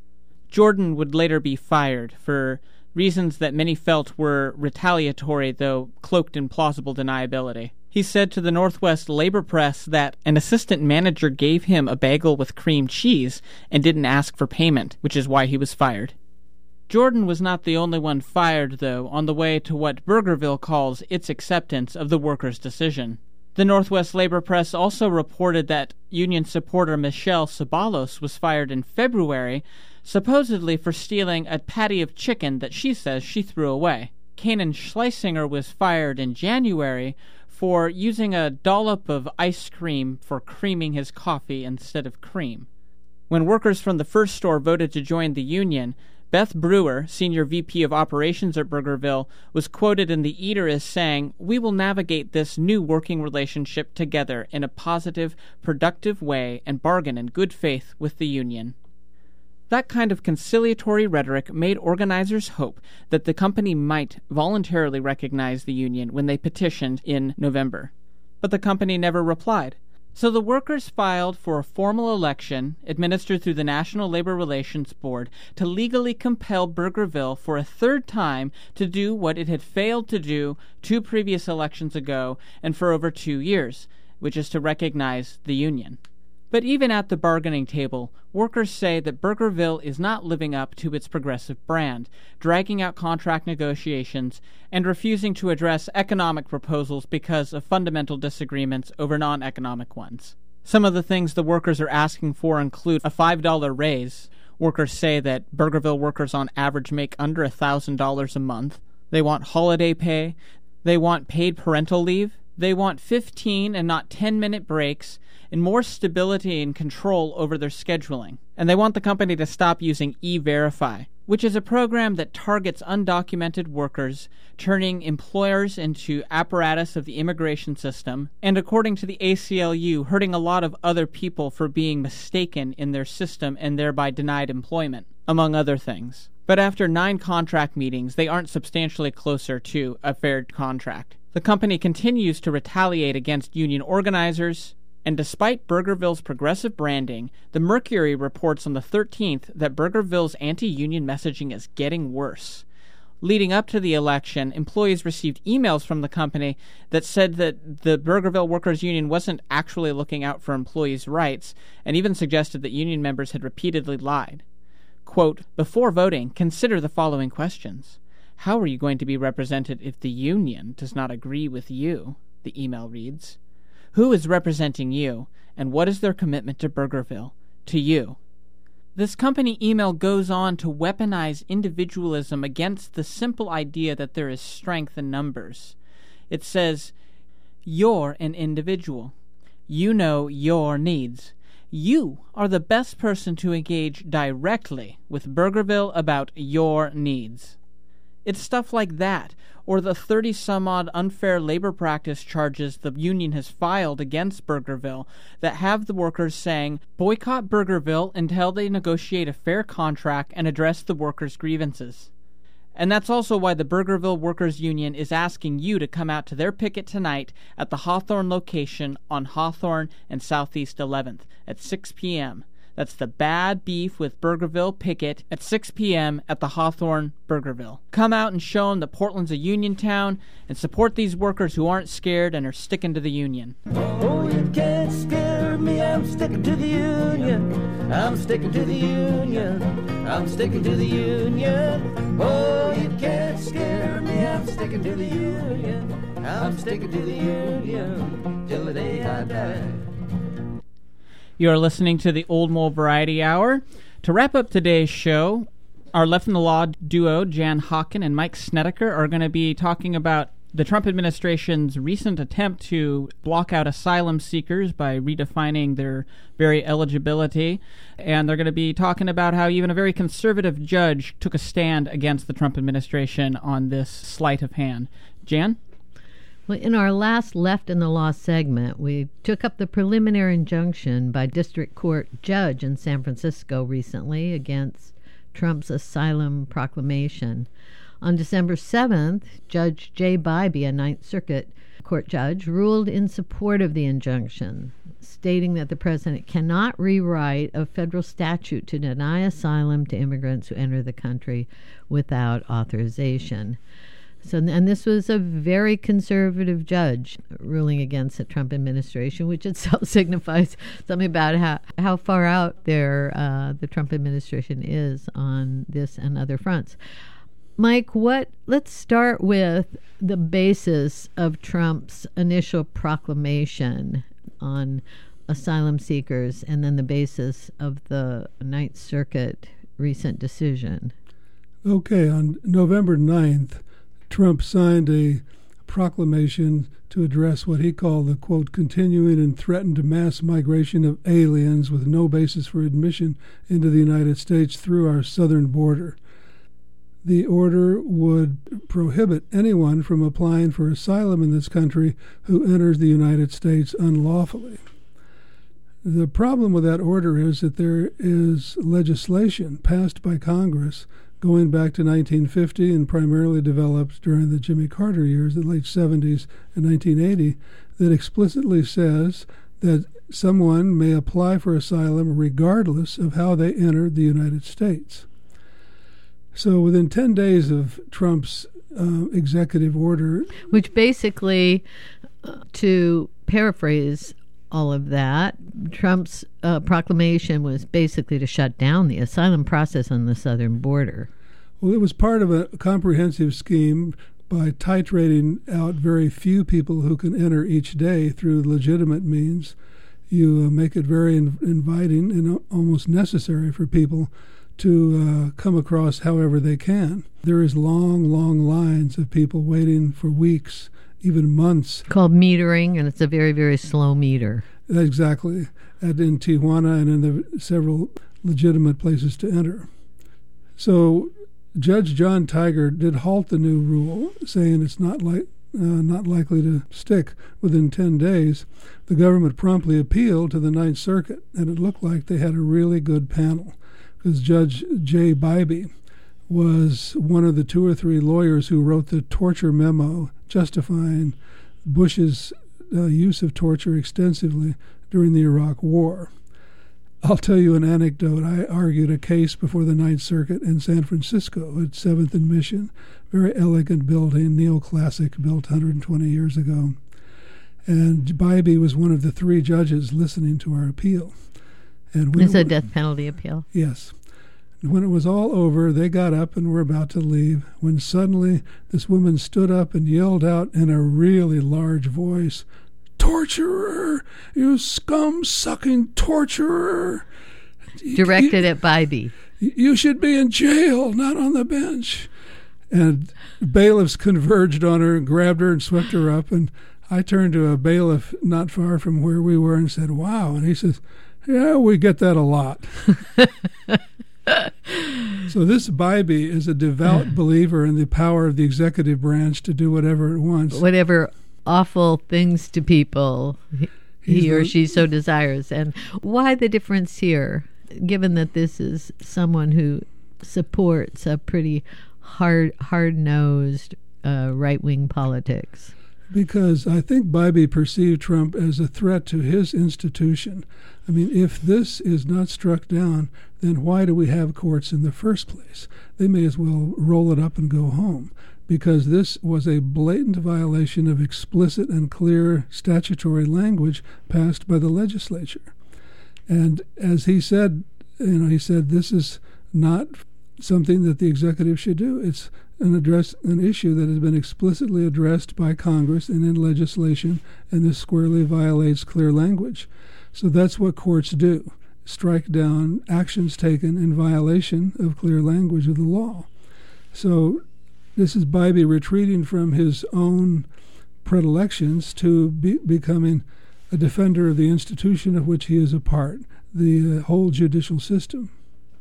Jordan would later be fired for reasons that many felt were retaliatory, though cloaked in plausible deniability. He said to the Northwest Labor Press that an assistant manager gave him a bagel with cream cheese and didn't ask for payment, which is why he was fired. Jordan was not the only one fired, though, on the way to what Burgerville calls its acceptance of the workers' decision. The Northwest Labor Press also reported that union supporter Michelle Sabalos was fired in February, supposedly for stealing a patty of chicken that she says she threw away. Kanan Schleisinger was fired in January for using a dollop of ice cream for creaming his coffee instead of cream. When workers from the first store voted to join the union, Beth Brewer, senior VP of operations at Burgerville, was quoted in the Eater as saying, "We will navigate this new working relationship together in a positive, productive way and bargain in good faith with the union." That kind of conciliatory rhetoric made organizers hope that the company might voluntarily recognize the union when they petitioned in November. But the company never replied. So the workers filed for a formal election administered through the National Labor Relations Board to legally compel Burgerville for a third time to do what it had failed to do 2 previous elections ago and for over 2 years, which is to recognize the union. But even at the bargaining table, workers say that Burgerville is not living up to its progressive brand, dragging out contract negotiations and refusing to address economic proposals because of fundamental disagreements over non-economic ones. Some of the things the workers are asking for include a $5 raise. Workers say that Burgerville workers on average make under $1,000 a month. They want holiday pay. They want paid parental leave. They want 15 and not 10-minute breaks and more stability and control over their scheduling. And they want the company to stop using E-Verify, which is a program that targets undocumented workers, turning employers into apparatus of the immigration system, and according to the ACLU, hurting a lot of other people for being mistaken in their system and thereby denied employment, among other things. But after 9 contract meetings, they aren't substantially closer to a fair contract. The company continues to retaliate against union organizers, and despite Burgerville's progressive branding, the Mercury reports on the 13th that Burgerville's anti-union messaging is getting worse. Leading up to the election, employees received emails from the company that said that the Burgerville Workers Union wasn't actually looking out for employees' rights, and even suggested that union members had repeatedly lied. Quote, "Before voting, consider the following questions. How are you going to be represented if the union does not agree with you?" the email reads. Who is representing you, and what is their commitment to Burgerville, to you? This company email goes on to weaponize individualism against the simple idea that there is strength in numbers. It says, "You're an individual. You know your needs. You are the best person to engage directly with Burgerville about your needs. It's stuff like that, or the 30-some-odd unfair labor practice charges the union has filed against Burgerville that have the workers saying, boycott Burgerville until they negotiate a fair contract and address the workers' grievances. And that's also why the Burgerville Workers Union is asking you to come out to their picket tonight at the Hawthorne location on Hawthorne and Southeast 11th at 6 p.m. That's the Bad Beef with Burgerville picket at 6 p.m. at the Hawthorne, Burgerville. Come out and show them that Portland's a union town and support these workers who aren't scared and are sticking to the union. Oh, you can't scare me, I'm sticking to the union. I'm sticking to the union. I'm sticking to the union. Oh, you can't scare me, I'm sticking to the union. I'm sticking to the union till the day I die. You are listening to the Old Mole Variety Hour. To wrap up today's show, our Left in the Law duo, Jan Hawken and Mike Snedeker, are going to be talking about the Trump administration's recent attempt to block out asylum seekers by redefining their very eligibility. And they're going to be talking about how even a very conservative judge took a stand against the Trump administration on this sleight of hand. Jan? Well, in our last Left in the Law segment, we took up the preliminary injunction by district court judge in San Francisco recently against Trump's asylum proclamation. On December 7th, Judge Jay Bybee, a Ninth Circuit court judge, ruled in support of the injunction, stating that the president cannot rewrite a federal statute to deny asylum to immigrants who enter the country without authorization. So, and this was a very conservative judge ruling against the Trump administration, which itself signifies something about how far out there the Trump administration is on this and other fronts. Mike, let's start with the basis of Trump's initial proclamation on asylum seekers and then the basis of the Ninth Circuit recent decision. Okay, on November 9th, Trump signed a proclamation to address what he called the, quote, continuing and threatened mass migration of aliens with no basis for admission into the United States through our southern border. The order would prohibit anyone from applying for asylum in this country who enters the United States unlawfully. The problem with that order is that there is legislation passed by Congress going back to 1950 and primarily developed during the Jimmy Carter years, the late 70s and 1980, that explicitly says that someone may apply for asylum regardless of how they entered the United States. So within 10 days of Trump's executive order... Which basically, to paraphrase all of that, Trump's proclamation was basically to shut down the asylum process on the southern border. Well, it was part of a comprehensive scheme by titrating out very few people who can enter each day through legitimate means. You make it very inviting and almost necessary for people to come across however they can. There is long, long lines of people waiting for weeks, even months. Called metering, and it's a very, very slow meter. Exactly, in Tijuana and in the several legitimate places to enter. So Judge John Tiger did halt the new rule, saying it's not likely to stick within 10 days. The government promptly appealed to the Ninth Circuit, and it looked like they had a really good panel, because Judge Jay Bybee was one of the 2 or 3 lawyers who wrote the torture memo justifying Bush's use of torture extensively during the Iraq War. I'll tell you an anecdote. I argued a case before the Ninth Circuit in San Francisco at 7th and Mission, very elegant building, neoclassic, built 120 years ago. And Bybee was one of the 3 judges listening to our appeal. And it's a death penalty appeal. Yes. When it was all over, they got up and were about to leave, when suddenly this woman stood up and yelled out in a really large voice, "Torturer! You scum-sucking torturer!" Directed at Bybee. You should be in jail, not on the bench. And bailiffs converged on her and grabbed her and swept her up. And I turned to a bailiff not far from where we were and said, "Wow." And he says, Yeah, we get that a lot. So this Bybee is a devout believer in the power of the executive branch to do whatever it wants. Whatever awful things to people he or she so desires. And why the difference here, given that this is someone who supports a pretty hard-nosed right-wing politics? Because I think Bybee perceived Trump as a threat to his institution. I mean, if this is not struck down, then why do we have courts in the first place? They may as well roll it up and go home, because this was a blatant violation of explicit and clear statutory language passed by the legislature. And as he said, he said this is not something that the executive should do. It's an issue that has been explicitly addressed by Congress and in legislation, and this squarely violates clear language. So that's what courts do, strike down actions taken in violation of clear language of the law. So this is Bybee retreating from his own predilections to becoming a defender of the institution of which he is a part, the whole judicial system.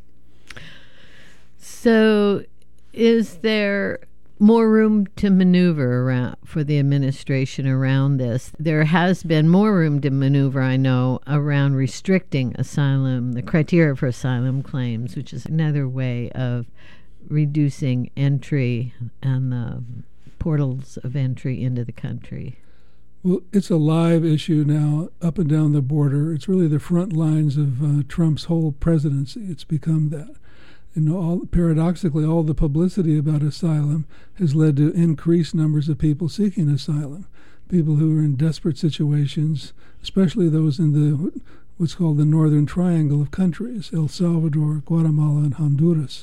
So is there more room to maneuver around for the administration around this? There has been more room to maneuver, I know, around restricting asylum, the criteria for asylum claims, which is another way of reducing entry and the portals of entry into the country. Well, it's a live issue now up and down the border. It's really the front lines of Trump's whole presidency. It's become that. Paradoxically, all the publicity about asylum has led to increased numbers of people seeking asylum, people who are in desperate situations, especially those in what's called the Northern Triangle of countries, El Salvador, Guatemala, and Honduras.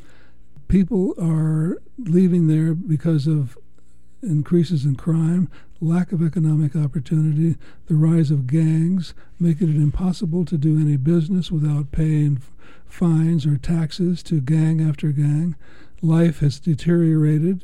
People are leaving there because of increases in crime, lack of economic opportunity, the rise of gangs, making it impossible to do any business without paying fines or taxes to gang after gang. Life has deteriorated,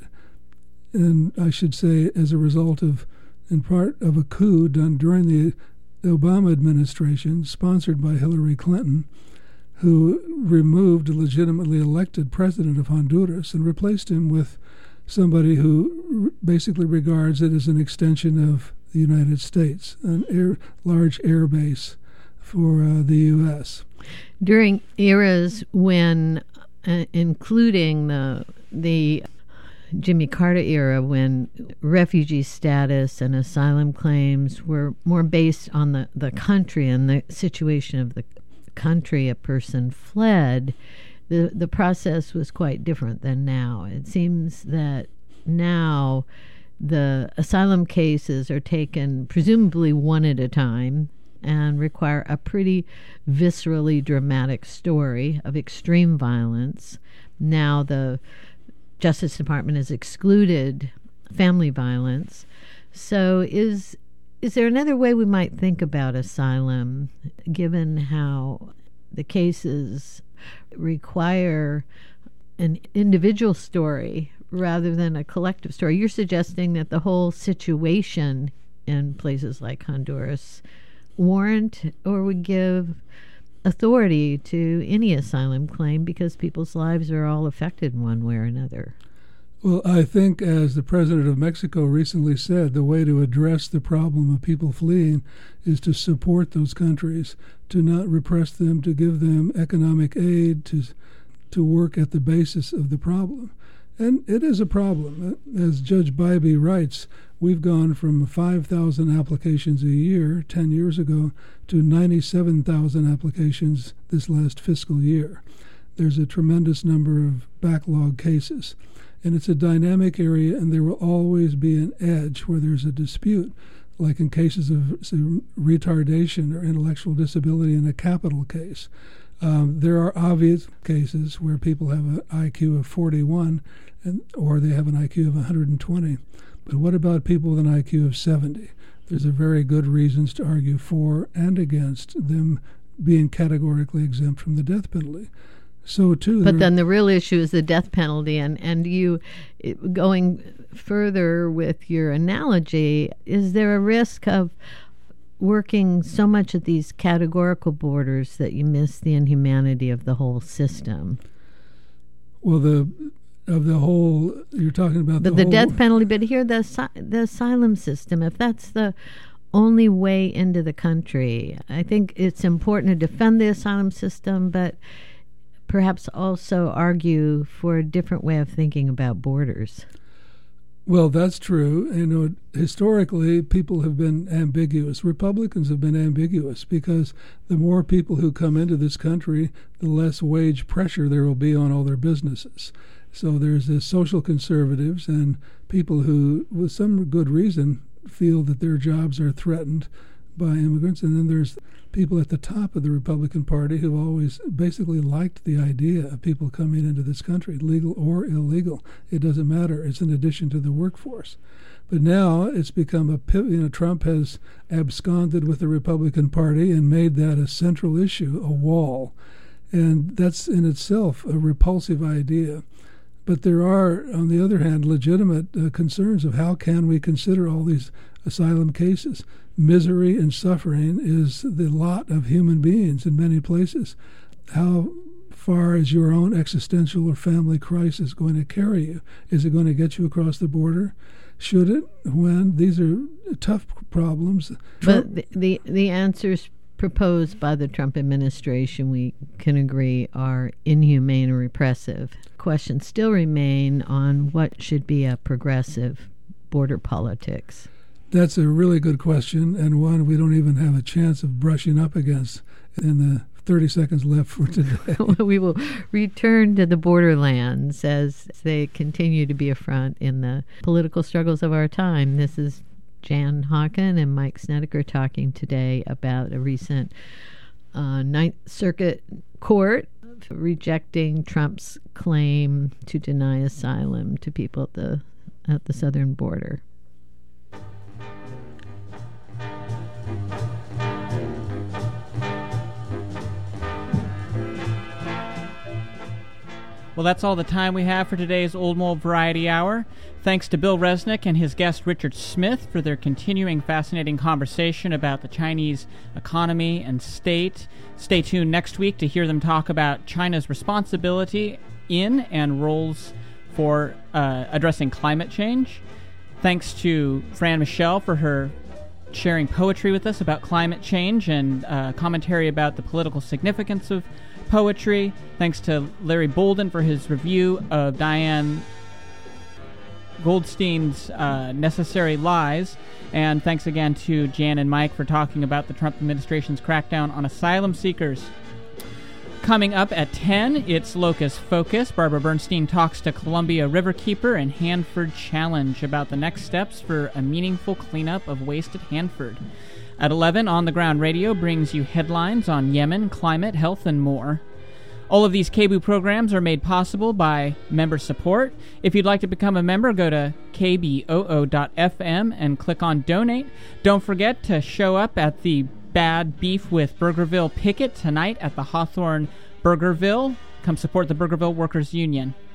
and I should say as a result of, in part, of a coup done during the Obama administration, sponsored by Hillary Clinton, who removed a legitimately elected president of Honduras and replaced him with somebody who basically regards it as an extension of the United States, a large air base for the U.S. During eras when, including the Jimmy Carter era, when refugee status and asylum claims were more based on the country and the situation of the country a person fled, the process was quite different than now. It seems that now the asylum cases are taken presumably one at a time and require a pretty viscerally dramatic story of extreme violence. Now the Justice Department has excluded family violence. So is there another way we might think about asylum, given how the cases require an individual story rather than a collective story? You're suggesting that the whole situation in places like Honduras warrant or would give authority to any asylum claim because people's lives are all affected in one way or another. Well, I think, as the president of Mexico recently said, the way to address the problem of people fleeing is to support those countries, to not repress them, to give them economic aid, to work at the basis of the problem. And it is a problem. As Judge Bybee writes, we've gone from 5,000 applications a year 10 years ago to 97,000 applications this last fiscal year. There's a tremendous number of backlog cases. And it's a dynamic area, and there will always be an edge where there's a dispute, like in cases of retardation or intellectual disability in a capital case. There are obvious cases where people have an IQ of 41 or they have an IQ of 120. But what about people with an IQ of 70? There's a very good reasons to argue for and against them being categorically exempt from the death penalty. So too, but then the real issue is the death penalty, and you, going further with your analogy, is there a risk of working so much at these categorical borders that you miss the inhumanity of the whole system? Well, you're talking about the death penalty, but here the asylum system, if that's the only way into the country, I think it's important to defend the asylum system, but perhaps also argue for a different way of thinking about borders. Well, that's true. Historically, people have been ambiguous. Republicans have been ambiguous because the more people who come into this country, the less wage pressure there will be on all their businesses. So there's the social conservatives and people who, with some good reason, feel that their jobs are threatened by immigrants. And then there's people at the top of the Republican Party who always basically liked the idea of people coming into this country, legal or illegal. It doesn't matter. It's an addition to the workforce. But now it's become a pivot. Trump has absconded with the Republican Party and made that a central issue, a wall. And that's in itself a repulsive idea. But there are, on the other hand, legitimate concerns of how can we consider all these asylum cases. Misery and suffering is the lot of human beings in many places. How far is your own existential or family crisis going to carry you? Is it going to get you across the border? Should it? When? These are tough problems. But the answers proposed by the Trump administration, we can agree, are inhumane and repressive. Questions still remain on what should be a progressive border politics. That's a really good question, and one we don't even have a chance of brushing up against in the 30 seconds left for today. We will return to the borderlands as they continue to be a front in the political struggles of our time. This is Jan Hawken and Mike Snedeker talking today about a recent Ninth Circuit court rejecting Trump's claim to deny asylum to people at the southern border. Well, that's all the time we have for today's Old Mole Variety Hour. Thanks to Bill Resnick and his guest Richard Smith for their continuing fascinating conversation about the Chinese economy and state. Stay tuned next week to hear them talk about China's responsibility in and roles for addressing climate change. Thanks to Fran Michelle for her sharing poetry with us about climate change and commentary about the political significance of poetry. Thanks to Larry Bolden for his review of Diane Goldstein's Necessary Lies. And thanks again to Jan and Mike for talking about the Trump administration's crackdown on asylum seekers. Coming up at 10, it's Locust Focus. Barbara Bernstein talks to Columbia Riverkeeper and Hanford Challenge about the next steps for a meaningful cleanup of waste at Hanford. At 11, On the Ground Radio brings you headlines on Yemen, climate, health, and more. All of these KBOO programs are made possible by member support. If you'd like to become a member, go to kboo.fm and click on Donate. Don't forget to show up at the Bad Beef with Burgerville picket tonight at the Hawthorne Burgerville. Come support the Burgerville Workers Union.